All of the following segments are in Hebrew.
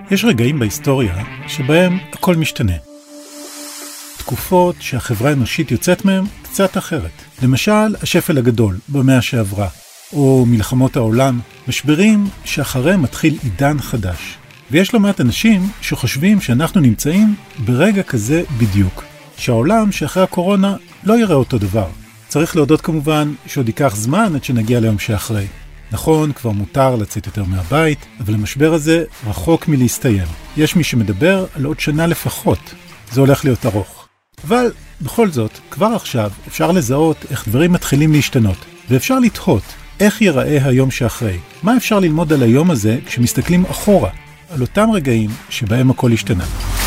יש רגעים בהיסטוריה שבהם הכל משתנה. תקופות שהחברה האנושית יוצאת מהם קצת אחרת. למשל, השפל הגדול במאה שעברה, או מלחמות העולם, משברים שאחריהם מתחיל עידן חדש. ויש לא מעט אנשים שחושבים שאנחנו נמצאים ברגע כזה בדיוק, שהעולם שאחרי הקורונה לא יראה אותו דבר. צריך להודות כמובן שעוד ייקח זמן עד שנגיע ליום שאחרי. נכון, כבר מותר לצאת יותר מהבית, אבל המשבר הזה רחוק מלהסתיים. יש מי שמדבר על עוד שנה לפחות. זה הולך להיות ארוך. אבל בכל זאת, כבר עכשיו אפשר לזהות איך דברים מתחילים להשתנות, ואפשר לתהות איך ייראה היום שאחרי. מה אפשר ללמוד על היום הזה כשמסתכלים אחורה, על אותם רגעים שבהם הכל השתנה.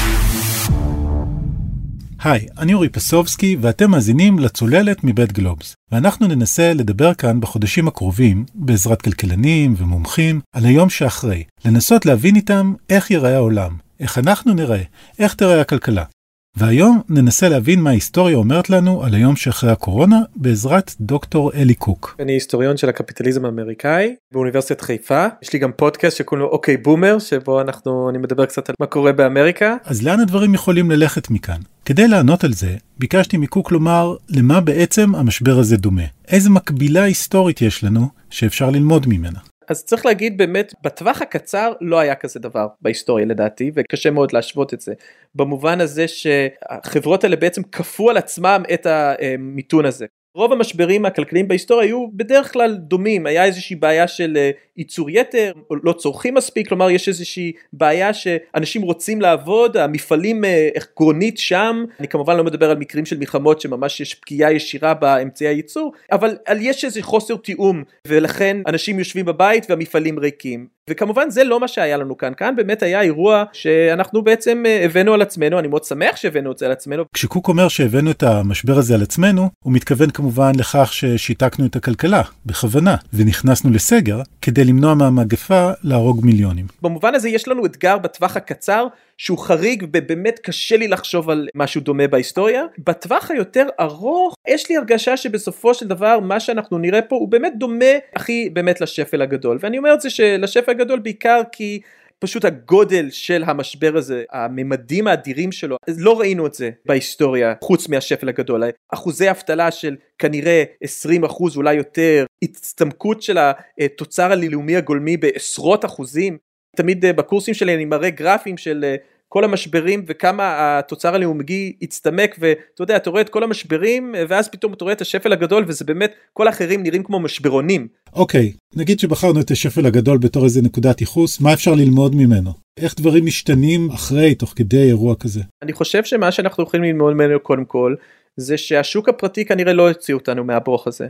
היי, אני אורי פסובסקי ואתם מאזינים לצוללת מבית גלובס. ואנחנו ננסה לדבר כאן בחודשים הקרובים, בעזרת כלכלנים ומומחים, על היום שאחרי. לנסות להבין איתם איך ייראה העולם, איך אנחנו נראה, איך תראה הכלכלה. והיום ננסה להבין מה ההיסטוריה אומרת לנו על היום שאחרי הקורונה, בעזרת דוקטור אלי קוק. אני היסטוריון של הקפיטליזם האמריקאי באוניברסיטת חיפה. יש לי גם פודקאסט שקוראים לו אוקיי בומר, שבו אני מדבר קצת על מה קורה באמריקה. אז לאן הדברים יכולים ללכת מכאן? כדי לענות על זה, ביקשתי מקוק לומר למה בעצם המשבר הזה דומה. איזה מקבילה היסטורית יש לנו שאפשר ללמוד ממנה. אז צריך להגיד באמת, בטווח הקצר לא היה כזה דבר בהיסטוריה לדעתי, וקשה מאוד להשוות את זה. במובן הזה שהחברות האלה בעצם כפו על עצמם את המיתון הזה. רוב המשברים הכלכליים בהיסטוריה היו בדרך כלל דומים, היה איזושהי בעיה של ייצור יתר, או לא צורכים מספיק, כלומר יש איזושהי בעיה שאנשים רוצים לעבוד, המפעלים עקרונית שם, אני כמובן לא מדבר על מקרים של מלחמות שממש יש פגיעה ישירה באמצעי הייצור, אבל יש איזה חוסר תיאום, ולכן אנשים יושבים בבית והמפעלים ריקים, וכמובן זה לא מה שהיה לנו כאן, כאן באמת היה אירוע שאנחנו בעצם הבאנו על עצמנו, אני מאוד שמח שהבאנו את זה על עצמנו. כשקוק אומר שהבאנו את המשבר הזה על עצמנו, הוא מתכוון כמובן לכך ששיתקנו את הכלכלה, בכוונה, ונכנסנו לסגר, כדי למנוע מהמגפה להרוג מיליונים. במובן הזה יש לנו אתגר בטווח הקצר, שהוא חריג ובאמת קשה לי לחשוב על משהו דומה בהיסטוריה. בטווח היותר ארוך, יש לי הרגשה שבסופו של דבר, מה שאנחנו נראה פה, הוא באמת דומה הכי באמת לשפל הגדול. ואני אומר את זה שלשפל הגדול בעיקר כי פשוט הגודל של המשבר הזה, הממדים האדירים שלו, לא ראינו את זה בהיסטוריה, חוץ מהשפל הגדול. אחוזי אבטלה של כנראה 20% אולי יותר, הצטמקות של התוצר הלאומי הגולמי בעשרות אחוזים. תמיד בקורסים שלי אני מראה גרפים של כל המשברים וכמה התוצר הלאומי הצטמק, ואתה יודע, אתה רואה את כל המשברים, ואז פתאום אתה רואה את השפל הגדול, וזה באמת, כל האחרים נראים כמו משברונים. אוקיי, נגיד שבחרנו את השפל הגדול בתור איזה נקודת ייחוס, מה אפשר ללמוד ממנו? איך דברים משתנים אחרי, תוך כדי אירוע כזה? אני חושב שמה שאנחנו יכולים ללמוד ממנו קודם כל, זה שהשוק הפרטי כנראה לא יוציא אותנו מהברוך הזה.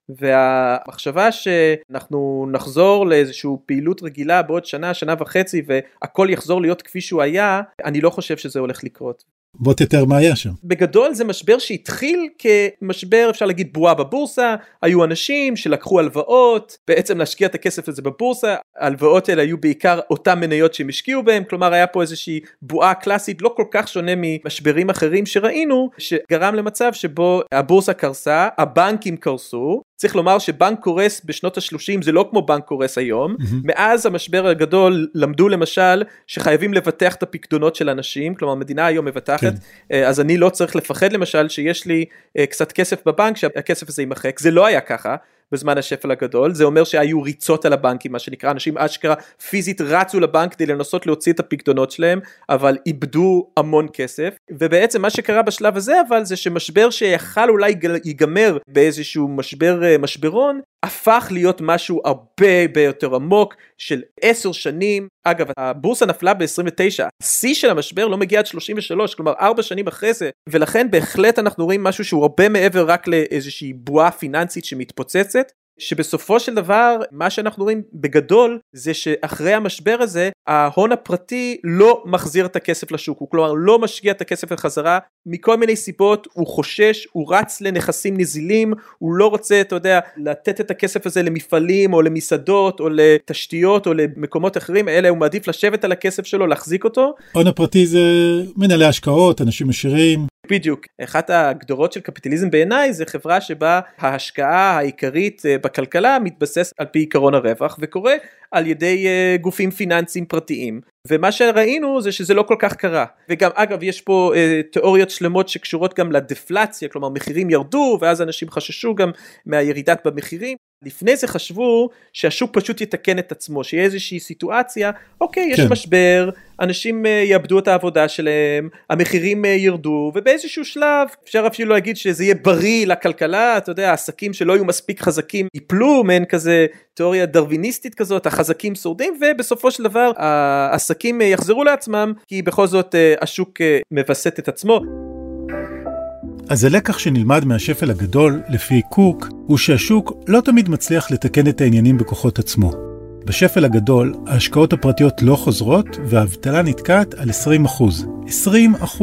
והמחשבה שאנחנו נחזור לאיזושהי פעילות רגילה בעוד שנה, שנה וחצי, והכל יחזור להיות כפי שהוא היה, אני לא חושב שזה הולך לקרות. בוא תתאר מה היה שם. בגדול זה משבר שהתחיל כמשבר, אפשר להגיד בועה בבורסה, היו אנשים שלקחו הלוואות, בעצם להשקיע את הכסף הזה בבורסה, ההלוואות האלה היו בעיקר אותם מניות שהם השקיעו בהם, כלומר היה פה איזושהי בועה קלאסית, לא כל כך שונה ממשברים אחרים שראינו, שגרם למצב שבו הבורסה קרסה, הבנקים קרסו, צריך לומר שבנק קורס בשנות ה-30 זה לא כמו בנק קורס היום, מאז המשבר הגדול למדו למשל שחייבים לבטח את הפקדונות של אנשים, כלומר המדינה היום מבטחת, אז אני לא צריך לפחד למשל שיש לי קצת כסף בבנק שהכסף הזה יימחק, זה לא היה ככה בזמן השפל הגדול, זה אומר שהיו ריצות על הבנקים, מה שנקרא, אנשים אשכרה פיזית רצו לבנק כדי לנסות להוציא את הפקדונות שלהם, אבל איבדו המון כסף, ובעצם מה שקרה בשלב הזה אבל זה שמשבר שיכל אולי ייגמר באיזשהו משברון, הפך להיות משהו הרבה ביותר עמוק של 10 שנים, אגב הבורסה נפלה ב-29, השיא של המשבר לא מגיע עד 33, כלומר 4 שנים אחרי זה, ולכן בהחלט אנחנו רואים משהו שהוא הרבה מעבר רק לאיזושהי בועה פיננסית שמתפוצצת, שבסופו של דבר מה שאנחנו רואים בגדול זה שאחרי המשבר הזה ההון הפרטי לא מחזיר את הכסף לשוק, הוא כלומר לא משקיע את הכסף לחזרה מכל מיני סיבות, הוא חושש, הוא רץ לנכסים נזילים, הוא לא רוצה, אתה יודע, לתת את הכסף הזה למפעלים או למסעדות או לתשתיות או למקומות אחרים, אלא הוא מעדיף לשבת על הכסף שלו, להחזיק אותו. ההון הפרטי זה מנהלי השקעות, אנשים עשירים. בדיוק, אחת הגדרות של קפיטליזם בעיניי זה חברה שבה ההשקעה העיקרית בכלכלה מתבסס על פי עיקרון הרווח, וקורה על ידי גופים פיננסיים פרטיים, ומה שראינו זה שזה לא כל כך קרה. וגם אגב יש פה תיאוריות שלמות שקשורות גם לדפלציה, כלומר מחירים ירדו ואז אנשים חששו גם מהירידת במחירים. לפני זה חשבו שהשוק פשוט יתקן את עצמו, שיהיה איזושהי סיטואציה, אוקיי, יש משבר, אנשים יאבדו את העבודה שלהם, המחירים ירדו, ובאיזשהו שלב אפשר אפילו להגיד שזה יהיה בריא לכלכלה, אתה יודע, העסקים שלא יהיו מספיק חזקים ייפלו, מעין כזה תיאוריה דרוויניסטית כזאת, החזקים שורדים, ובסופו של דבר העסקים יחזרו לעצמם, כי בכל זאת השוק מבסט את עצמו. אז הלקח שנלמד מהשפל הגדול, לפי קוק, הוא שהשוק לא תמיד מצליח לתקן את העניינים בכוחות עצמו. בשפל הגדול, ההשקעות הפרטיות לא חוזרות, והאבטלה נתקעת על 20%. 20%!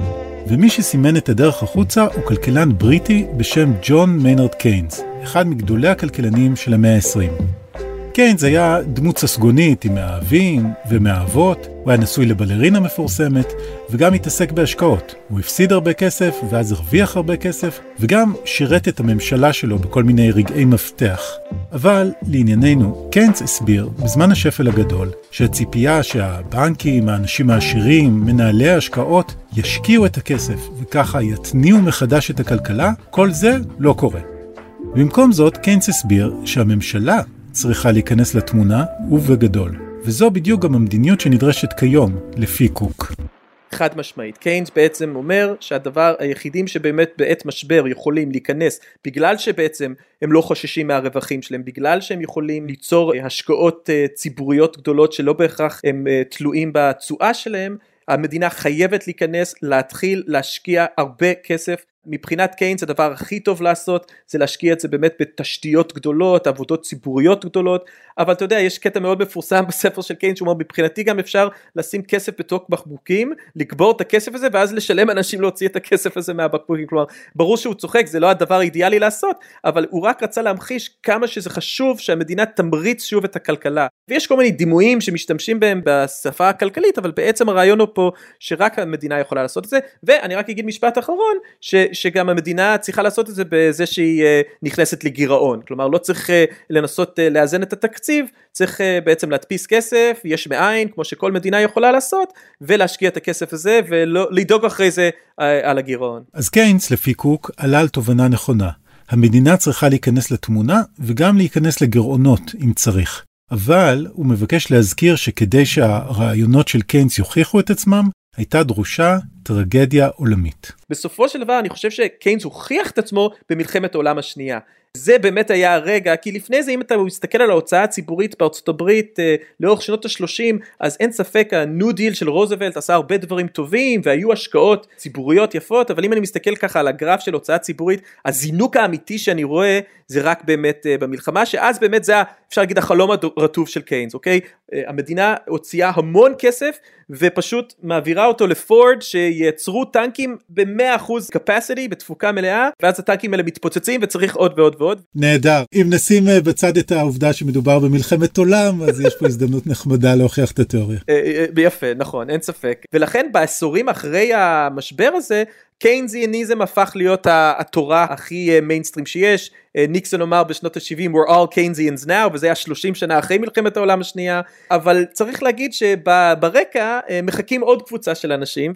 ומי שסימן את הדרך החוצה הוא כלכלן בריטי בשם ג'ון מיינרד קיינס, אחד מגדולי הכלכלנים של המאה ה-20. קיינס היה דמות ססגונית עם מאהבים ומאהבות, הוא היה נשוי לבלרינה מפורסמת, וגם התעסק בהשקעות. הוא הפסיד הרבה כסף, ואז הרוויח הרבה כסף, וגם שירת את הממשלה שלו בכל מיני רגעי מפתח. אבל לענייננו, קיינס הסביר בזמן השפל הגדול, שהציפייה שהבנקים, האנשים העשירים, מנהלי ההשקעות, ישקיעו את הכסף, וככה יתניעו מחדש את הכלכלה, כל זה לא קורה. במקום זאת, קיינס הסביר שהממשלה צריכה להיכנס לתמונה ובגדול. וזו בדיוק גם המדיניות שנדרשת כיום, לפי קוק. חד משמעית. קיינס בעצם אומר שהדבר היחידים שבאמת בעת משבר יכולים להיכנס, בגלל שבעצם הם לא חוששים מהרווחים שלהם, בגלל שהם יכולים ליצור השקעות ציבוריות גדולות שלא בהכרח הם תלויים בתשואה שלהם, המדינה חייבת להיכנס, להתחיל להשקיע הרבה כסף. מבחינת קיינס הדבר הכי טוב לעשות זה להשקיע את זה באמת בתשתיות גדולות, עבודות ציבוריות גדולות, אבל אתה יודע, יש קטע מאוד מפורסם בספר של קיינס, שהוא אומר, מבחינתי גם אפשר לשים כסף בתוך בקבוקים, לקבור את הכסף הזה, ואז לשלם אנשים להוציא את הכסף הזה מהבקבוקים. כלומר, ברור שהוא צוחק, זה לא הדבר האידיאלי לעשות, אבל הוא רק רצה להמחיש כמה שזה חשוב שהמדינה תמריץ שוב את הכלכלה. ויש כל מיני דימויים שמשתמשים בהם בשפה הכלכלית, אבל בעצם הרעיון הוא פה שרק המדינה יכולה לעשות את זה. ואני רק אגיד משפט אחרון, שגם המדינה צריכה לעשות את זה בזה שהיא נכנסת לגירעון. כלומר, לא צריך לנסות לאזן את התקציב, צריך בעצם להדפיס כסף, יש מאין, כמו שכל מדינה יכולה לעשות, ולהשקיע את הכסף הזה, ולדאוג אחרי זה על הגירעון. אז קיינס, לפי קוק, עלה על תובנה נכונה. המדינה צריכה להיכנס לתמונה, וגם להיכנס לגירעונות, אם צריך. אבל הוא מבקש להזכיר שכדי שהרעיונות של קיינס יוכיחו את עצמם, הייתה דרושה טרגדיה עולמית. בסופו של דבר אני חושב שקיינס הוכיח את עצמו במלחמת העולם השנייה. זה באמת היה הרגע, כי לפני זה אם אתה מסתכל על ההוצאה הציבורית בארצות הברית לאורך שנות ה-30, אז אין ספק הניו דיל של רוזוולט עשה הרבה דברים טובים, והיו השקעות ציבוריות יפות, אבל אם אני מסתכל ככה על הגרף של הוצאה ציבורית, הזינוק האמיתי שאני רואה זה רק באמת במלחמה, שאז באמת זה אפשר להגיד החלום הרטוב של קיינס, אוקיי? המדינה הוציאה המון כסף, ופשוט מעבירה אותו לפורד, שייצרו טנקים ב-100% capacity, בתפוקה מלאה, ואז הטנקים האלה מתפוצצים, וצריך עוד ועוד ועוד. נהדר. אם נשים בצד את העובדה שמדובר במלחמת עולם, אז יש פה הזדמנות נחמדה להוכיח את התיאוריה. יפה, נכון, אין ספק. ולכן בעשורים אחרי המשבר הזה, קיינזיאניזם הפך להיות התורה הכי מיינסטרים שיש. ניקסון אמר בשנות ה-70, we're all Keynesians now, וזה היה 30 שנה אחרי מלחמת העולם השנייה, אבל צריך להגיד שברקע מחכים עוד קבוצה של אנשים.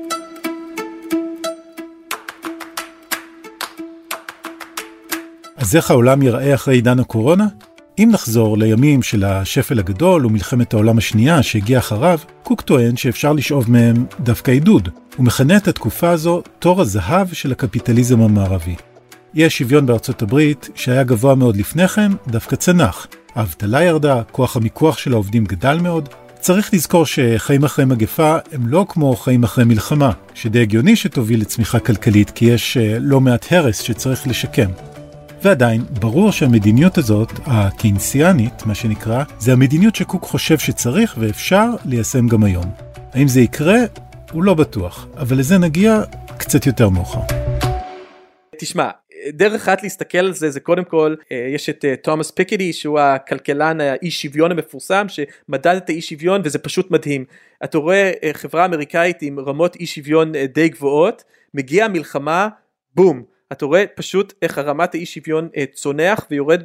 אז איך העולם יראה אחרי עידן הקורונה? אם נחזור לימים של השפל הגדול ומלחמת העולם השנייה שהגיע אחריו, קוק טוען שאפשר לשאוב מהם דווקא עידוד. הוא מכנה את התקופה הזו תור הזהב של הקפיטליזם המערבי. יש שוויון בארצות הברית שהיה גבוה מאוד לפני כן, דווקא צנח. האבטלה ירדה, כוח המיקוח של העובדים גדל מאוד. צריך לזכור שחיים אחרי מגפה הם לא כמו חיים אחרי מלחמה, שדי הגיוני שתוביל לצמיחה כלכלית, כי יש לא מעט הרס שצריך לשקם. ועדיין, ברור שהמדיניות הזאת, הקיינסיאנית, מה שנקרא, זה המדיניות שקוק חושב שצריך ואפשר ליישם גם היום. האם זה יקרה? הוא לא בטוח, אבל לזה נגיע קצת יותר מאוחר. תשמע, דרך אחת להסתכל על זה, זה קודם כל, יש את תומאס פיקטי, שהוא הכלכלן האי שוויון המפורסם, שמדד את האי שוויון, וזה פשוט מדהים. אתה רואה חברה אמריקאית עם רמות אי שוויון די גבוהות, מגיעה מלחמה, בום. אתה רואה פשוט איך הרמת האי שוויון צונח ויורד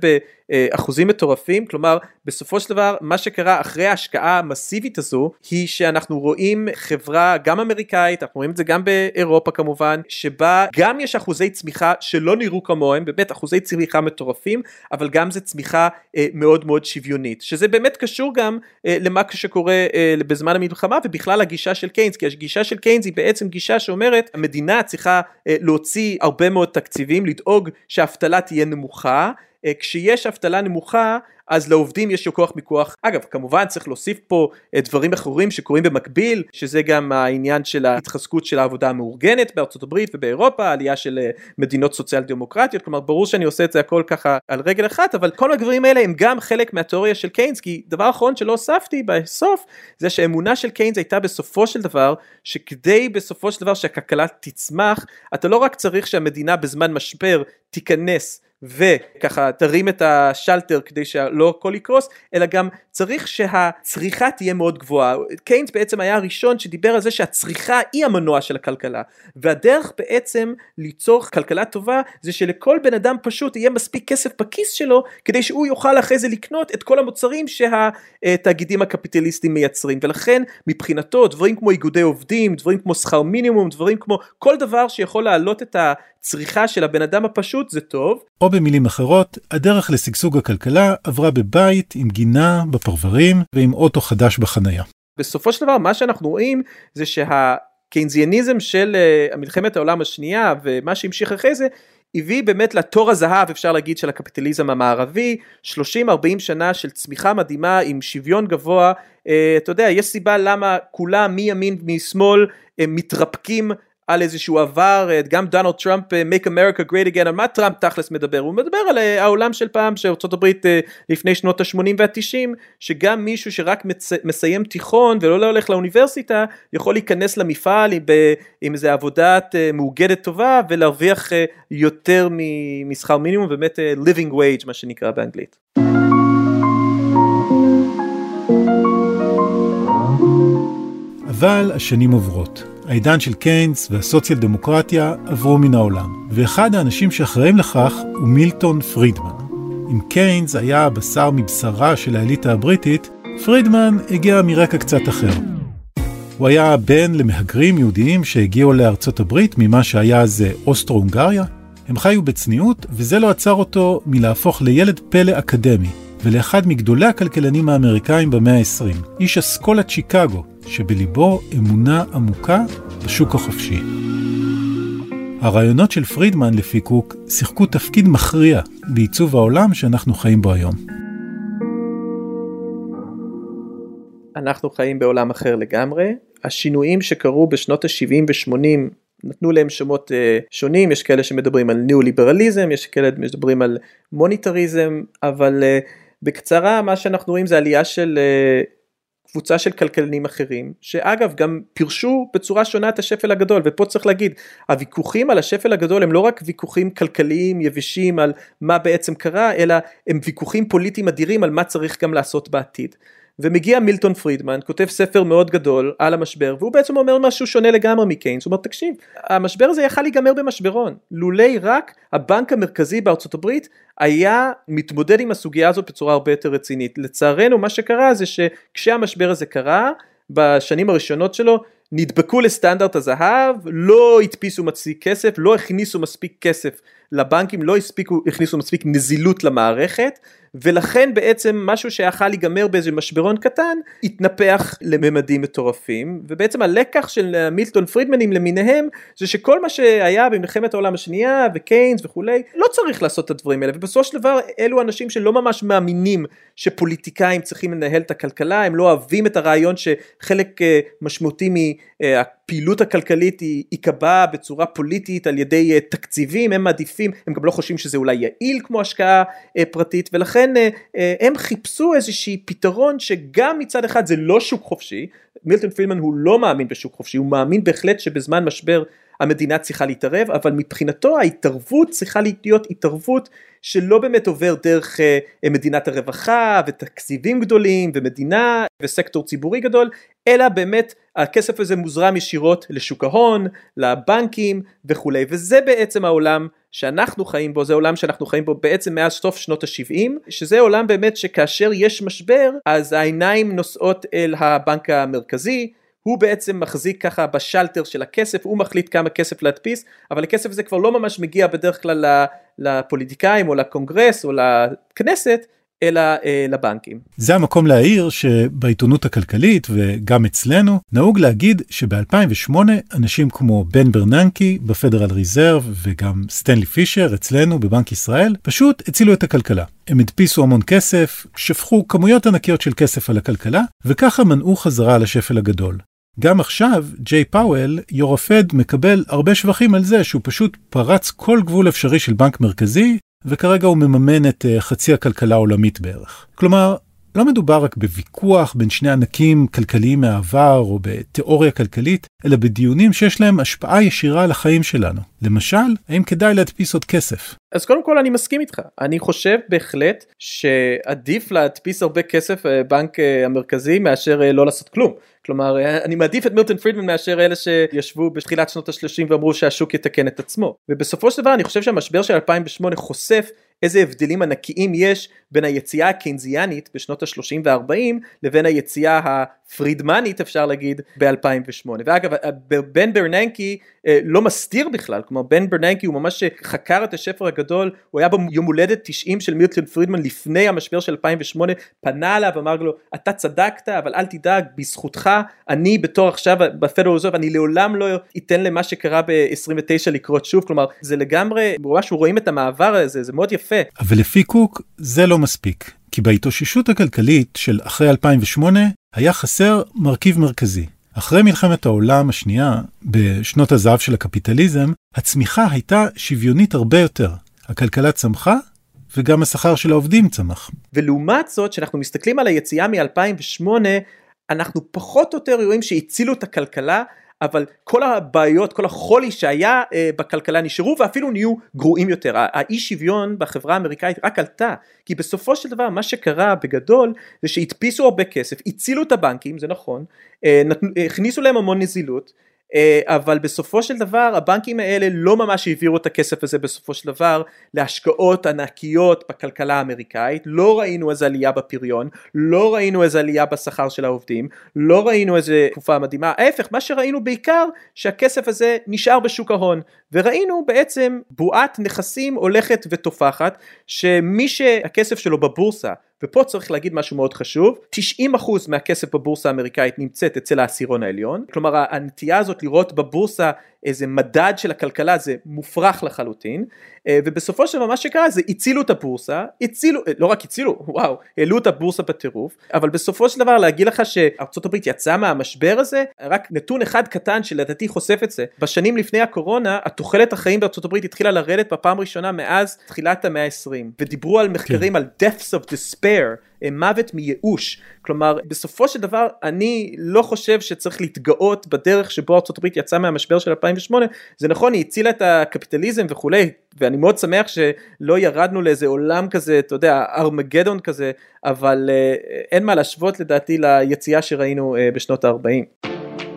אחוזים מטורפים, כלומר בסופו של דבר מה שקרה אחרי ההשקעה המסיבית הזו, היא שאנחנו רואים חברה גם אמריקאית, אנחנו רואים את זה גם באירופה כמובן, שבה גם יש אחוזי צמיחה שלא נראו כמוהם, באמת אחוזי צמיחה מטורפים, אבל גם זה צמיחה מאוד מאוד שוויונית, שזה באמת קשור גם למה שקורה בזמן המלחמה, ובכלל הגישה של קיינס, כי הגישה של קיינס היא בעצם גישה שאומרת, המדינה צריכה להוציא הרבה מאוד תקציבים, לדאוג שהאבטלה תהיה נמוכה, כשיש אבטלה נמוכה, אז לעובדים יש כוח מיקוח. אגב, כמובן צריך להוסיף פה דברים אחרים שקורים במקביל, שזה גם העניין של ההתחזקות של העבודה המאורגנת בארצות הברית ובאירופה, העלייה של מדינות סוציאל דמוקרטיות, כלומר ברור שאני עושה את זה הכל ככה על רגל אחת, אבל כל הדברים האלה הם גם חלק מהתיאוריה של קיינס, כי דבר אחרון שלא הוספתי בסוף, זה שהאמונה של קיינס הייתה בסופו של דבר, שכדי בסופו של דבר שהכלכלה תצמח, אתה לא רק צריך שהמדינה בזמן משבר תיכנס, וככה תרים את השלטר כדי שלא הכל יקרוס, אלא גם צריך שהצריכה תהיה מאוד גבוהה. קיינס בעצם היה הראשון שדיבר על זה שהצריכה היא המנוע של הכלכלה, והדרך בעצם ליצור כלכלה טובה, זה שלכל בן אדם פשוט יהיה מספיק כסף בכיס שלו, כדי שהוא יוכל אחרי זה לקנות את כל המוצרים שהתאגידים הקפיטליסטים מייצרים, ולכן מבחינתו דברים כמו איגודי עובדים, דברים כמו שכר מינימום, דברים כמו כל דבר שיכול להעלות את הצריכה של הבן אדם הפשוט זה טוב. או במילים אחרות, הדרך לשגשוג הכלכלה עברה בבית עם גינה בפרברים ועם אוטו חדש בחנייה. בסופו של דבר מה שאנחנו רואים זה שהקיינזיאניזם של מלחמת העולם השנייה ומה שהמשיך אחרי זה, הביא באמת לתור הזהב אפשר להגיד של הקפיטליזם המערבי, 30-40 שנה של צמיחה מדהימה עם שוויון גבוה, אתה יודע יש סיבה למה כולם מימין משמאל מתרפקים על איזשהו עבר, גם דונלד טראמפ, make America great again, על מה טראמפ תכלס מדבר? הוא מדבר על העולם של פעם, שארצות הברית לפני שנות ה-80 וה-90, שגם מישהו שרק מסיים תיכון ולא הולך לאוניברסיטה, יכול להיכנס למפעל עם איזו עבודת מאוגדת טובה, ולהרוויח יותר משכר מינימום, באמת living wage, מה שנקרא באנגלית. אבל השנים עוברות. העידן של קיינס והסוציאל דמוקרטיה עברו מן העולם, ואחד האנשים שאחראים לכך הוא מילטון פרידמן. אם קיינס היה בשר מבשרה של האליטה הבריטית, פרידמן הגיע מרקע קצת אחר. הוא היה בן למהגרים יהודיים שהגיעו לארצות הברית ממה שהיה אז אוסטרו-הונגריה. הם חיו בצניעות, וזה לא עצר אותו מלהפוך לילד פלא אקדמי, ולאחד מגדולי הכלכלנים האמריקאים במאה ה-20, איש אסכולת שיקגו, שבליבו אמונה עמוקה בשוק החופשי. הרעיונות של פרידמן לפי קוק שיחקו תפקיד מכריע בעיצוב העולם שאנחנו חיים בו היום. אנחנו חיים בעולם אחר לגמרי. השינויים שקרו בשנות ה-70 ו-80 נתנו להם שמות שונים, יש כאלה שמדברים על ניאו-ליברליזם, יש כאלה שמדברים על מוניטריזם, אבל בקצרה מה שאנחנו רואים זה עלייה של קבוצה של כלכלנים אחרים, שאגב גם פירשו בצורה שונה את השפל הגדול, ופה צריך להגיד, הוויכוחים על השפל הגדול הם לא רק ויכוחים כלכליים יבשים על מה בעצם קרה, אלא הם ויכוחים פוליטיים אדירים על מה צריך גם לעשות בעתיד. ומגיע מילטון פרידמן, כותב ספר מאוד גדול על המשבר, והוא בעצם אומר משהו שונה לגמרי מקיינס, הוא אומר תקשיב, המשבר הזה יכל להיגמר במשברון, לולי רק הבנק המרכזי בארצות הברית היה מתמודד עם הסוגיה הזאת בצורה הרבה יותר רצינית. לצערנו מה שקרה זה שכשהמשבר הזה קרה, בשנים הראשונות שלו, נדבקו לסטנדרט הזהב, לא הדפיסו מספיק כסף, לא הכניסו מספיק כסף לבנקים, לא הכניסו מספיק נזילות למערכת, ולכן בעצם משהו שיכל להיגמר באיזה משברון קטן, התנפח לממדים מטורפים, ובעצם הלקח של מילטון פרידמנים למיניהם, זה שכל מה שהיה במלחמת העולם השנייה, וקיינס וכולי, לא צריך לעשות את הדברים האלה, ובסופו של דבר אלו אנשים שלא ממש מאמינים שפוליטיקאים צריכים לנהל את הכלכלה, הם לא אוהבים את הרעיון שחלק משמעותי מהפעילות הכלכלית היא יקבע בצורה פוליטית על ידי תקציבים, הם מעדיפים, הם גם לא חושבים שזה אולי יעיל כמו השקעה פרטית, ולכן הם חיפשו איזושהי פתרון שגם מצד אחד זה לא שוק חופשי, מילטון פרידמן הוא לא מאמין בשוק חופשי, הוא מאמין בהחלט שבזמן משבר המדינה צריכה להתערב, אבל מבחינתו ההתערבות צריכה להיות התערבות שלא באמת עובר דרך מדינת הרווחה ותקציבים גדולים ומדינה וסקטור ציבורי גדול, אלא באמת הכסף הזה מוזרם ישירות לשוק ההון, לבנקים וכולי, וזה בעצם העולם שאנחנו חיים בו, זה עולם שאנחנו חיים בו בעצם מאז סוף שנות ה-70, שזה עולם באמת שכאשר יש משבר, אז העיניים נוסעות אל הבנק המרכזי, הוא בעצם מחזיק ככה בשלטר של הכסף, הוא מחליט כמה כסף להדפיס, אבל הכסף הזה כבר לא ממש מגיע בדרך כלל לפוליטיקאים או לקונגרס או לכנסת, אלא לבנקים. זה המקום להעיר שבעיתונות הכלכלית וגם אצלנו נהוג להגיד שב-2008 אנשים כמו בן ברננקי בפדרל ריזרב וגם סטנלי פישר אצלנו בבנק ישראל פשוט הצילו את הכלכלה. הם הדפיסו המון כסף, שפכו כמויות ענקיות של כסף על הכלכלה וככה מנעו חזרה לשפל הגדול. גם עכשיו, ג'יי פאוול, יו"ר הפד, מקבל הרבה שבחים על זה שהוא פשוט פרץ כל גבול אפשרי של בנק מרכזי, וכרגע הוא מממן את חצי הכלכלה העולמית בערך. כלומר, לא מדובר רק בוויכוח בין שני ענקים כלכליים מהעבר או בתיאוריה כלכלית, אלא בדיונים שיש להם השפעה ישירה על החיים שלנו. למשל, האם כדאי להדפיס עוד כסף? אז קודם כל אני מסכים איתך. אני חושב בהחלט שעדיף להדפיס הרבה כסף בבנק המרכזי מאשר לא לעשות כלום. כלומר, אני מעדיף את מילטון פרידמן מאשר אלה שישבו בתחילת שנות ה-30 ואמרו שהשוק יתקן את עצמו. ובסופו של דבר אני חושב שהמשבר של 2008 חושף איזה הבדלים ענקיים יש בין היציאה הקיינזיאנית בשנות ה-30 וה-40 לבין היציאה הפרידמנית אפשר להגיד ב-2008. ואגב, בן ברננקי לא מסתיר בכלל, כלומר בן ברננקי הוא ממש חקר את השפר הגדול, הוא היה ביום הולדת 90 של מילטון פרידמן לפני המשבר של 2008, פנה עליו ואמר לו, אתה צדקת אבל אל תדאג, בזכותך אני בתור עכשיו בפדרל ריזרב, אני לעולם לא אתן למה שקרה ב-29 לקרות שוב, כלומר זה לגמרי, ממש רואים את המעבר הזה, זה מאוד יפה. אבל לפי קוק זה לא מספיק, כי בהתאוששות הכלכלית של אחרי 2008 היה חסר מרכיב מרכזי. אחרי מלחמת העולם השנייה, בשנות הזהב של הקפיטליזם, הצמיחה הייתה שוויונית הרבה יותר. הכלכלה צמחה, וגם השכר של העובדים צמח. ולעומת זאת, שאנחנו מסתכלים על היציאה מ-2008, אנחנו פחות או יותר רואים שהצילו את הכלכלה, אבל כל הבעיות, כל החולי שהיה בכלכלה נשארו, ואפילו נהיו גרועים יותר. האי שוויון בחברה האמריקאית רק עלתה, כי בסופו של דבר מה שקרה בגדול, זה שהדפיסו הרבה כסף, הצילו את הבנקים, זה נכון, הכניסו להם המון נזילות, אבל בסופו של דבר הבנקים האלה לא ממש העבירו את הכסף הזה בסופו של דבר להשקעות ענקיות בכלכלה האמריקאית, לא ראינו איזו עלייה בפריון, לא ראינו איזו עלייה בשכר של העובדים, לא ראינו איזו תקופה מדהימה, ההפך, מה שראינו בעיקר שהכסף הזה נשאר בשוק ההון, וראינו בעצם בועת נכסים הולכת ותופחת, שמי שהכסף שלו בבורסה, ופה צריך להגיד משהו מאוד חשוב, 90% מהכסף בבורסה האמריקאית נמצאת אצל העשירון העליון, כלומר הנטייה הזאת לראות בבורסה איזה מדד של הכלכלה זה מופרך לחלוטין, ובסופו של דבר מה שקרה זה הצילו את הבורסה, לא רק הצילו, וואו, העלו את הבורסה בטירוף, אבל בסופו של דבר להגיד לך שארצות הברית יצאה מהמשבר הזה, רק נתון אחד קטן שלדעתי חושף את זה, בשנים לפני הקורונה, התוחלת החיים בארצות הברית התחילה לרדת בפעם ראשונה מאז תחילת המאה ה-20, ודיברו על מחקרים על deaths of despair, מוות מייאוש, כלומר בסופו של דבר אני לא חושב שצריך להתגאות בדרך שבו ארצות הברית יצאה מהמשבר של 2008, זה נכון, היא הצילה את הקפיטליזם וכולי, ואני מאוד שמח שלא ירדנו לאיזה עולם כזה, אתה יודע, ארמגדון כזה, אבל אין מה להשוות לדעתי ליציאה שראינו בשנות ה-40.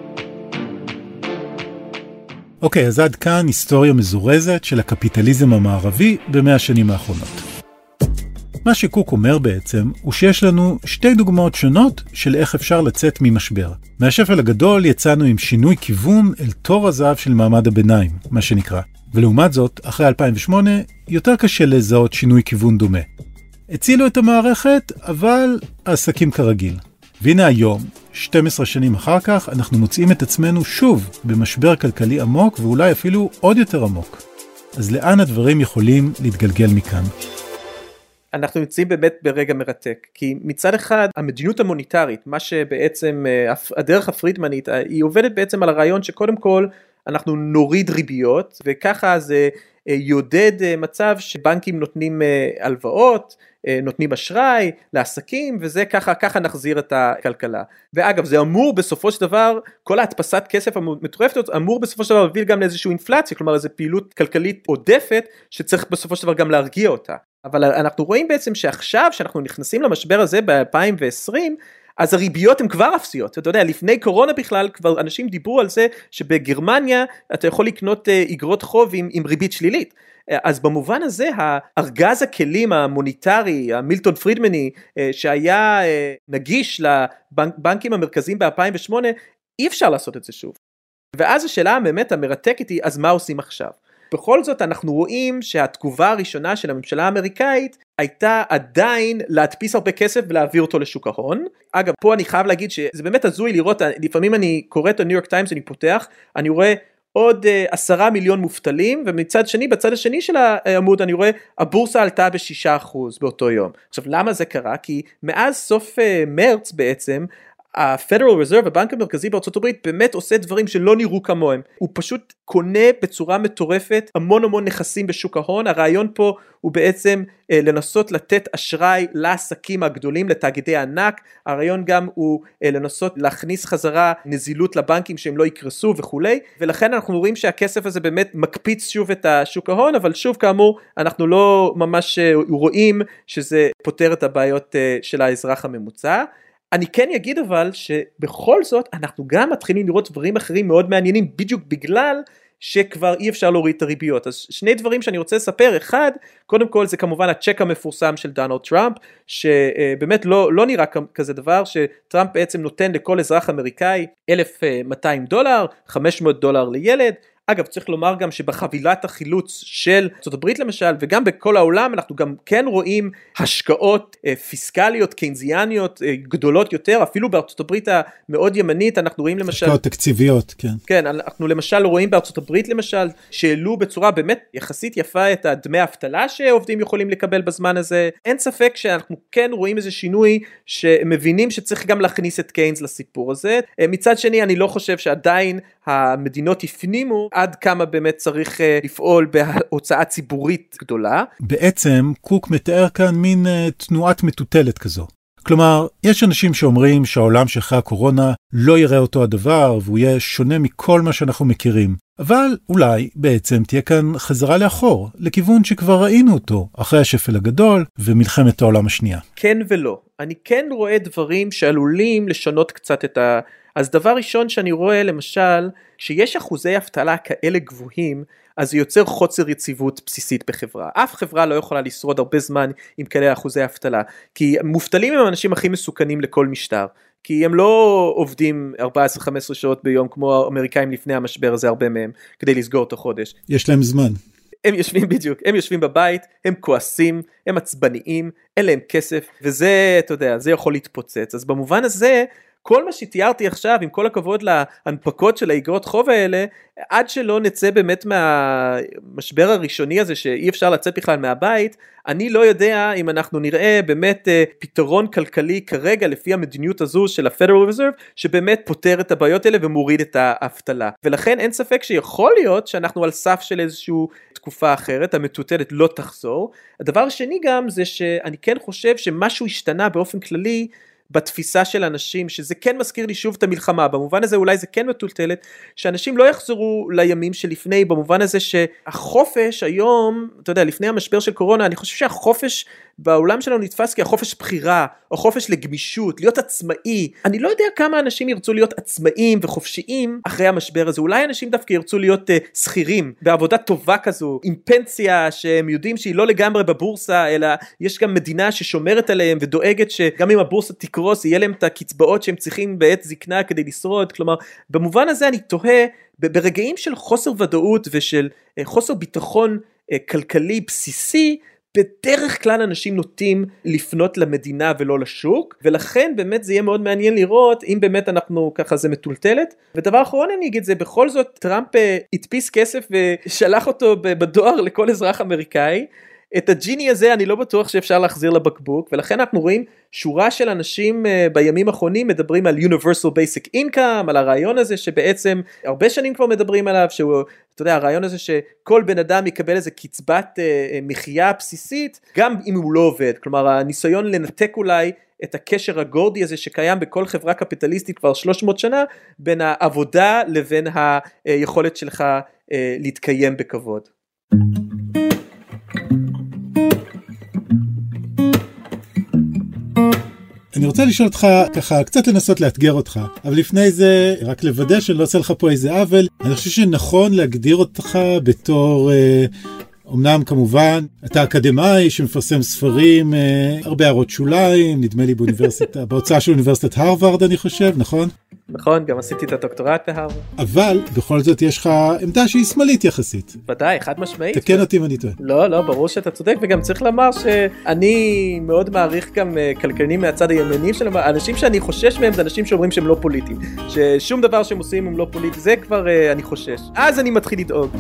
אוקיי, אז עד כאן היסטוריה מזורזת של הקפיטליזם המערבי ב100 השנים האחרונות. מה שקוק אומר בעצם הוא שיש לנו שתי דוגמאות שונות של איך אפשר לצאת ממשבר. מהשפל הגדול יצאנו עם שינוי כיוון אל תור הזהב של מעמד הביניים, מה שנקרא. ולעומת זאת, אחרי 2008, יותר קשה לזהות שינוי כיוון דומה. הצילו את המערכת, אבל העסקים כרגיל. והנה היום, 12 שנים אחר כך, אנחנו מוצאים את עצמנו שוב במשבר כלכלי עמוק, ואולי אפילו עוד יותר עמוק. אז לאן הדברים יכולים להתגלגל מכאן? אנחנו נמצאים באמת ברגע מרתק, כי מצד אחד המדיניות המוניטרית, מה שבעצם הדרך הפרידמנית, היא עובדת בעצם על הרעיון שקודם כל אנחנו נוריד ריביות, וככה זה יעודד מצב שבנקים נותנים הלוואות, נותנים אשראי לעסקים, וזה ככה נחזיר את הכלכלה. ואגב, זה אמור בסופו של דבר, כל ההדפסת כסף המטורפת, אמור בסופו של דבר להביא גם לאיזושהי אינפלציה, כלומר איזו פעילות כלכלית עודפת, שצריך בסופו של דבר גם להרגיע אותה. אבל אנחנו רואים בעצם שעכשיו, שאנחנו נכנסים למשבר הזה ב-2020, אז הריביות הן כבר אפסיות. אתה יודע, לפני קורונה בכלל, כבר אנשים דיברו על זה, שבגרמניה אתה יכול לקנות אגרות חוב עם ריבית שלילית. אז במובן הזה, הארגז הכלים המוניטרי, המילטון פרידמני, שהיה נגיש לבנקים המרכזיים ב-2008, אי אפשר לעשות את זה שוב. ואז השאלה באמת המרתקת היא, אז מה עושים עכשיו? בכל זאת אנחנו רואים שהתגובה הראשונה של הממשלה האמריקאית הייתה עדיין להדפיס הרבה כסף ולהעביר אותו לשוק ההון. אגב, פה אני חייב להגיד שזה באמת הזוי לראות, לפעמים אני קורא את הניו יורק טיימס, אני פותח, אני רואה עוד 10 מיליון מובטלים, ומצד שני, בצד השני של העמוד אני רואה, הבורסה עלתה ב6% באותו יום. עכשיו, למה זה קרה? כי מאז סוף מרץ בעצם, ה-Federal Reserve, הבנק המרכזי בארצות הברית, באמת עושה דברים שלא נראו כמוהם. הוא פשוט קונה בצורה מטורפת המון נכסים בשוק ההון. הרעיון פה הוא בעצם לנסות לתת אשראי לעסקים הגדולים, לתאגידי הענק. הרעיון גם הוא לנסות להכניס חזרה נזילות לבנקים שהם לא יקרסו וכולי. ולכן אנחנו רואים שהכסף הזה באמת מקפיץ שוב את השוק ההון, אבל שוב כאמור אנחנו לא ממש רואים שזה פותר את הבעיות של האזרח הממוצע. אני כן אגיד אבל שבכל זאת אנחנו גם מתחילים לראות דברים אחרים מאוד מעניינים, בדיוק בגלל שכבר אי אפשר להוריד את הריביות. אז שני דברים שאני רוצה לספר, אחד, קודם כל זה כמובן הצ'ק המפורסם של דונלד טראמפ, שבאמת לא נראה כזה דבר, שטראמפ בעצם נותן לכל אזרח אמריקאי $1,200, $500 לילד. אגב, צריך לומר גם שבחבילת החילוץ של ארצות הברית למשל, וגם בכל העולם, אנחנו גם כן רואים השקעות פיסקליות, קיינזיאניות, גדולות יותר, אפילו בארצות הברית המאוד ימנית, אנחנו רואים למשל... השקעות תקציביות, כן. כן, אנחנו למשל רואים בארצות הברית למשל, שהעלו בצורה באמת יחסית יפה את דמי האבטלה שעובדים יכולים לקבל בזמן הזה. אין ספק שאנחנו כן רואים איזה שינוי, שמבינים שצריך גם להכניס את קיינס לסיפור הזה. מצד שני, אני לא חושב שעדיין המדינות הפנימו עד כמה באמת צריך לפעול בהוצאה ציבורית גדולה. בעצם קוק מתאר כאן מין תנועת מטוטלת כזו. כלומר, יש אנשים שאומרים שהעולם שאחרי הקורונה לא יראה אותו הדבר, והוא יהיה שונה מכל מה שאנחנו מכירים. אבל אולי בעצם תהיה כאן חזרה לאחור, לכיוון שכבר ראינו אותו, אחרי השפל הגדול ומלחמת העולם השנייה. כן ולא. אני כן רואה דברים שעלולים לשנות קצת את אז דבר ראשון שאני רואה למשל, שיש אחוזי אבטלה כאלה גבוהים, אז זה יוצר חוסר יציבות בסיסית בחברה. אף חברה לא יכולה לשרוד הרבה זמן עם כאלה אחוזי אבטלה, כי מובטלים הם האנשים הכי מסוכנים לכל משטר, כי הם לא עובדים 14-15 שעות ביום כמו האמריקאים לפני המשבר הזה, הרבה מהם, כדי לסגור את החודש. יש להם זמן. הם יושבים בדיוק, הם יושבים בבית, הם כועסים, הם עצבניים, אין להם כסף, וזה, אתה יודע, זה יכול להתפוצץ. אז במובן הזה, כל מה שתיארתי עכשיו, עם כל הכבוד להנפקות של האגרות חוב האלה, עד שלא נצא באמת מהמשבר הראשוני הזה, שאי אפשר לצאת בכלל מהבית, אני לא יודע אם אנחנו נראה באמת פתרון כלכלי כרגע, לפי המדיניות הזו של ה-Federal Reserve, שבאמת פותר את הבעיות האלה ומוריד את האבטלה. ולכן אין ספק שיכול להיות שאנחנו על סף של איזושהי תקופה אחרת, המטוטלת לא תחזור. הדבר השני גם זה שאני כן חושב שמשהו השתנה באופן כללי, בתפיסה של אנשים, שזה כן מזכיר לי שוב את המלחמה, במובן הזה אולי זה כן מטולטלת, שאנשים לא יחזרו לימים שלפני, במובן הזה שהחופש היום, אתה יודע, לפני המשבר של קורונה, אני חושב שהחופש בעולם שלנו נתפס כחופש בחירה, או חופש לגמישות, להיות עצמאי. אני לא יודע כמה אנשים ירצו להיות עצמאיים וחופשיים אחרי המשבר הזה. אולי אנשים דווקא ירצו להיות שכירים, בעבודה טובה כזו, עם פנסיה שהם יודעים שהיא לא לגמרי בבורסה, אלא יש גם מדינה ששומרת עליהם ודואגת שגם אם הבורסה תקרוס, יהיה להם את הקצבאות שהם צריכים בעת זקנה כדי לשרוד. כלומר, במובן הזה אני תוהה, ברגעים של חוסר ודאות ושל חוסר ביטחון כלכלי בסיסי, בדרך כלל אנשים נוטים לפנות למדינה ולא לשוק, ולכן באמת זה יהיה מאוד מעניין לראות אם באמת אנחנו ככה זה מטולטלת. ודבר אחרון אני אגיד, זה בכל זאת טראמפ הדפיס כסף ושלח אותו בדואר לכל אזרח אמריקאי, את הג'יני הזה אני לא בטוח שאפשר להחזיר לבקבוק, ולכן אנחנו רואים שורה של אנשים בימים האחרונים מדברים על Universal Basic Income, על הרעיון הזה שבעצם הרבה שנים כבר מדברים עליו, שהוא, אתה יודע, הרעיון הזה שכל בן אדם יקבל איזה קצבת מחיה בסיסית, גם אם הוא לא עובד, כלומר הניסיון לנתק אולי את הקשר הגורדי הזה שקיים בכל חברה קפיטליסטית כבר 300 שנה, בין העבודה לבין היכולת שלך להתקיים בכבוד. אני רוצה לשאול אותך ככה, קצת לנסות לאתגר אותך, אבל לפני זה רק לוודא שלא עושה לך פה איזה עוול. אני חושב שנכון להגדיר אותך בתור, אמנם כמובן, אתה אקדמאי שמפרסם ספרים, הרבה הערות שוליים, נדמה לי בהוצאה של אוניברסיטת הרווארד אני חושב, נכון? נכון, גם עשיתי את הדוקטורט בהרווארד. אבל בכל זאת יש לך עמדה שהיא שמאלית יחסית. ודאי, חד משמעית. תקן אותי אם אני טועה. לא, ברור שאתה צודק, וגם צריך לומר שאני מאוד מעריך גם כלכלנים מהצד הימני של אנשים שאני חושש מהם, זה אנשים שאומרים שהם לא פוליטיים. ששום דבר שהם עושים הם לא פוליטיים, זה כבר אני חושש. אז אני מתחיל לדאוג.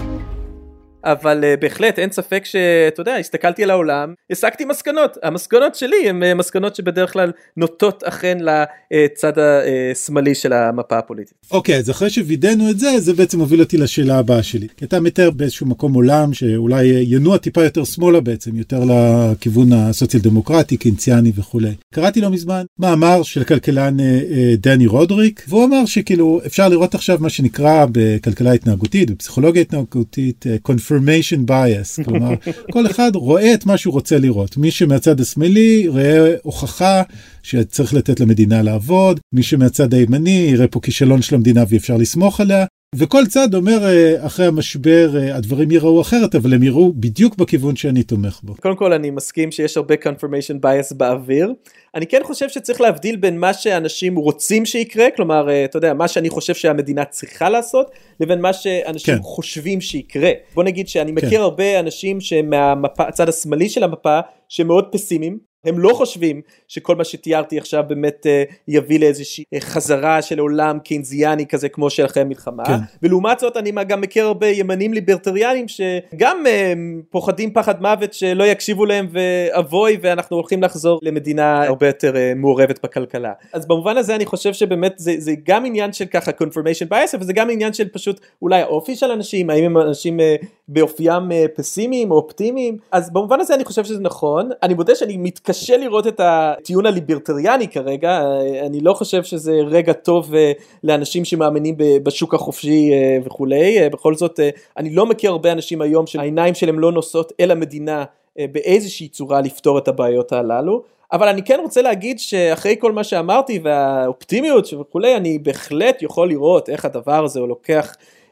אבל בהחלט אין ספק שאתה יודע, הסתכלתי על העולם, הסקתי מסקנות, המסקנות שלי הן מסקנות שבדרך כלל נוטות אכן לצד השמאלי של המפה הפוליטית. אוקיי, אז אחרי שווידאנו את זה, זה בעצם מוביל אותי לשאלה הבאה שלי. כי אתה מתאר באיזשהו מקום עולם שאולי ינוע טיפה יותר שמאלה בעצם, יותר לכיוון הסוציאל דמוקרטי, קינציאני וכו'. קראתי לו מזמן מאמר של כלכלן דני רודריק, והוא אמר שכאילו אפשר לראות עכשיו מה שנקרא בכלכלה התנהגותית, בפסיכולוגיה התנהגותית, confirmation bias, כלומר, כל אחד רואה את מה שהוא רוצה לראות. מי שמהצד השמאלי ראה הוכחה שצריך לתת למדינה לעבוד, מי שמהצד הימני יראה פה כישלון של המדינה ואפשר לסמוך עליה, וכל צד אומר אחרי המשבר הדברים יראו אחרת, אבל הם יראו בדיוק בכיוון שאני תומך בו. קודם כל אני מסכים שיש הרבה confirmation bias באוויר. אני כן חושב שצריך להבדיל בין מה שאנשים רוצים שיקרה, כלומר, אתה יודע, מה שאני חושב שהמדינה צריכה לעשות, לבין מה שאנשים חושבים שיקרה. בוא נגיד שאני מכיר הרבה אנשים שמהצד השמאלי של המפה, שמאוד פסימיים, הם לא חושבים שכל מה שתיארתי עכשיו באמת יביא לאיזושהי חזרה של עולם קיינזיאני כזה כמו של אחרי המלחמה, ולעומת זאת אני גם מכיר הרבה ימנים ליברטריאנים שגם פוחדים פחד מוות שלא יקשיבו להם ואבוי, ואנחנו הולכים לחזור למדינה הרבה יותר מעורבת בכלכלה. אז במובן הזה אני חושב שבאמת זה גם עניין של ככה confirmation bias, אבל זה גם עניין של פשוט אולי האופי של אנשים, האם הם אנשים באופיים פסימיים או אופטימיים. אז במובן הזה אני חושב שזה נכון. אני מודה שאני מתקשה לראות את הטיעון הליברטריאני כרגע, אני לא חושב שזה רגע טוב לאנשים שמאמינים בשוק החופשי וכולי. בכל זאת אני לא מכיר הרבה אנשים היום שהעיניים שלהם לא נוסעות אל המדינה באיזושהי צורה לפתור את הבעיות הללו. אבל אני כן רוצה להגיד שאחרי כל מה שאמרתי והאופטימיות וכולי, אני בהחלט יכול לראות איך הדבר הזה הוא לוקח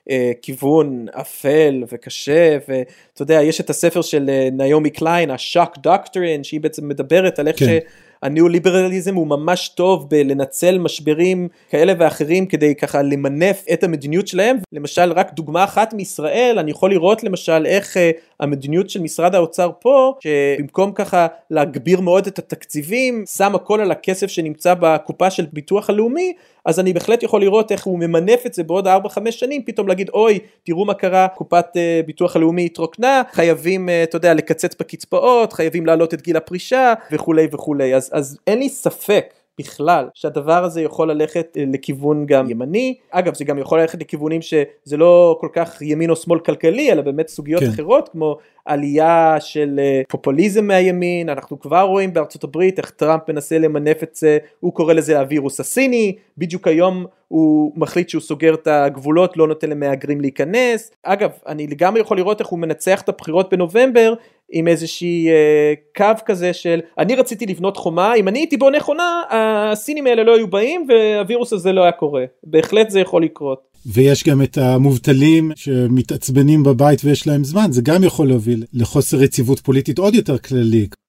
כיוון אפל וקשה, ואתה יודע, יש את הספר של ניומי קליין, ה-Shock Doctrine, שהיא בעצם מדברת על איך שהניאו-ליברליזם הוא ממש טוב בלנצל משברים כאלה ואחרים, כדי ככה למנף את המדיניות שלהם. למשל, רק דוגמה אחת מישראל, אני יכול לראות למשל איך המדיניות של משרד האוצר פה, שבמקום ככה להגביר מאוד את התקציבים, שם הכל על הכסף שנמצא בקופה של ביטוח הלאומי, אז אני בהחלט יכול לראות איך הוא ממנף את זה בעוד 4-5 שנים, פתאום להגיד, אוי, תראו מה קרה, קופת ביטוח הלאומי התרוקנה, חייבים, אתה יודע, לקצץ בקצבאות, חייבים להעלות את גיל הפרישה, וכולי וכולי. אז אין לי ספק בכלל שהדבר הזה יכול ללכת לכיוון גם ימני. אגב, זה גם יכול ללכת לכיוונים שזה לא כל כך ימין או שמאל כלכלי, אלא באמת סוגיות אחרות, כמו עלייה של פופוליזם מהימין. אנחנו כבר רואים בארצות הברית איך טראמפ מנסה למנף את זה, הוא קורא לזה הווירוס הסיני, בדיוק היום הוא מחליט שהוא סוגר את הגבולות, לא נותן למהגרים להיכנס. אגב, אני לגמרי יכול לראות איך הוא מנצח את הבחירות בנובמבר, עם איזושהי קו כזה של, אני רציתי לבנות חומה, אם אני הייתי בונה חומה, הסינים האלה לא היו באים, והווירוס הזה לא היה קורה. בהחלט זה יכול לקרות. ויש גם את המובטלים שמתעצבנים בבית ויש להם זמן, זה גם יכול להוביל לחוסר יציבות פוליטית עוד יותר כללי.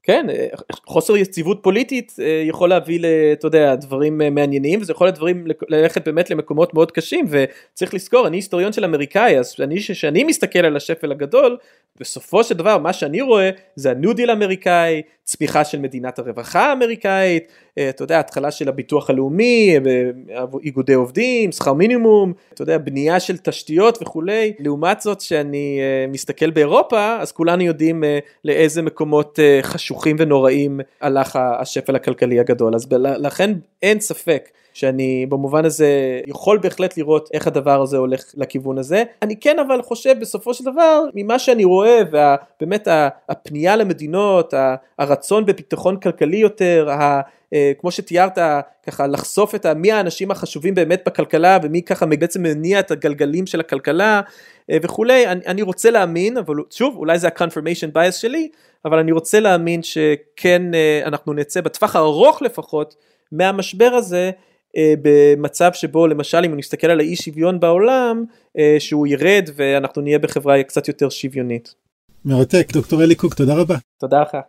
כן, חוסר יציבות פוליטית יכול להביא, אתה יודע, דברים מעניינים, וזה יכול ללכת באמת למקומות מאוד קשים, וצריך לזכור, אני היסטוריון של אמריקאי, אז שאני מסתכל על השפל הגדול, בסופו של דבר, מה שאני רואה, זה הניו דיל האמריקאי, צמיחה של מדינת הרווחה האמריקאית, אתה יודע, התחלה של הביטוח הלאומי, איגודי עובדים, שכר מינימום, אתה יודע, בנייה של תשתיות וכולי. לעומת זאת, שאני מסתכל באירופה, אז כולנו יודעים לאיזה מקומות חשוכים ונוראים הלך השפל הכלכלי הגדול. אז לכן אין ספק שאני במובן הזה יכול בהחלט לראות איך הדבר הזה הולך לכיוון הזה. אני כן אבל חושב בסופו של דבר, ממה שאני רואה, ובאמת הפנייה למדינות, הרצון בביטחון כלכלי יותר, כמו שתיארת, ככה לחשוף מי האנשים החשובים באמת בכלכלה, ומי ככה בעצם מניע את הגלגלים של הכלכלה וכולי. אני רוצה להאמין, אבל שוב, אולי זה ה-confirmation bias שלי, אבל אני רוצה להאמין שכן אנחנו נצא בטווח הארוך לפחות מהמשבר הזה, במצב שבו למשל אם נסתכל על האי שוויון בעולם, שהוא ירד ואנחנו נהיה בחברה קצת יותר שוויונית. מרתק, דוקטור אלי קוק, תודה רבה. תודה לך.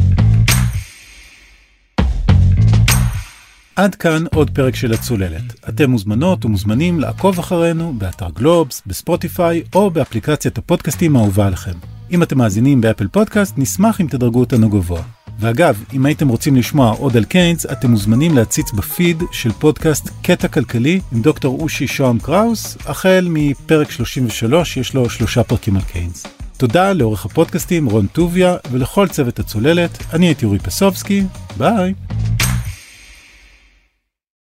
עד כאן עוד פרק של הצוללת. אתם מוזמנות ומוזמנים לעקוב אחרינו באתר גלובס, בספוטיפיי או באפליקציית הפודקאסטים האהובה עליכם. אם אתם מאזינים באפל פודקאסט, נשמח אם תדרגו אותנו גבוה. ואגב, אם הייתם רוצים לשמוע עוד על קיינס, אתם מוזמנים להציץ בפיד של פודקאסט קטע כלכלי עם דוקטור אושי שוהם קראוס, החל מפרק 33, יש לו 3 פרקים על קיינס. תודה לעורך הפודקאסטים רון טוביה ולכל צוות הצוללת, אני הייתי אורי פסובסקי, ביי.